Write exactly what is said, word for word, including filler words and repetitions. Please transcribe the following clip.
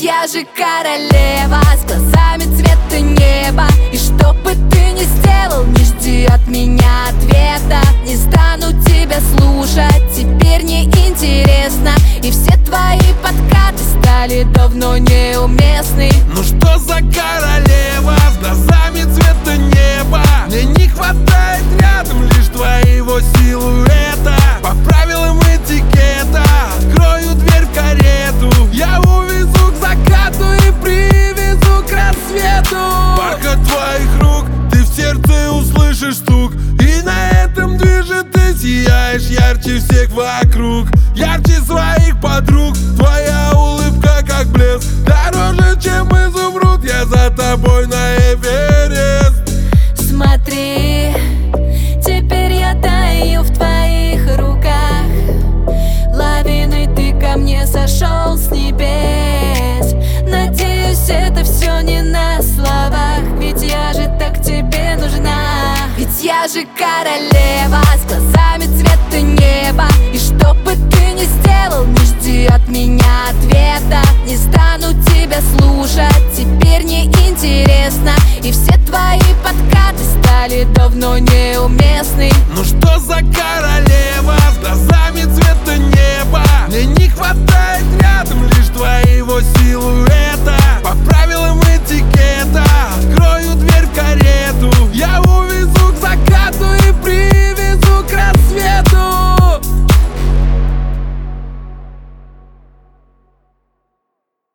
я же королева с глазами цвета неба. И что бы ты ни сделал, не жди от меня ответа. Не стану тебя слушать, теперь не интересно. И все твои подкаты стали давно неуместны. Ну что за королева с глазами цвета неба? Мне не хватает рядом лишь твоего силуэта. По правилам этикета открою дверь в карету. Я увезу к закату и привезу к рассвету. Бархат твоих рук, ты в сердце услышишь стук. И на этом движе ты сияешь ярче всех вокруг. Ярче своих подруг, твоя улыбка как блеск. Дороже, чем изумруд, я за тобой на Эверест. Смотри, теперь я таю в твоих руках. Лавиной ты ко мне сошел с небес. Надеюсь, это все не на словах, ведь я же так тебе нужна. Ведь я же королева с глазами цвета неба. И что бы ты ни сделал, не жди от меня ответа. Не стану тебя слушать, теперь не интересно. И все твои подкаты стали давно неуместны. Ну что за королева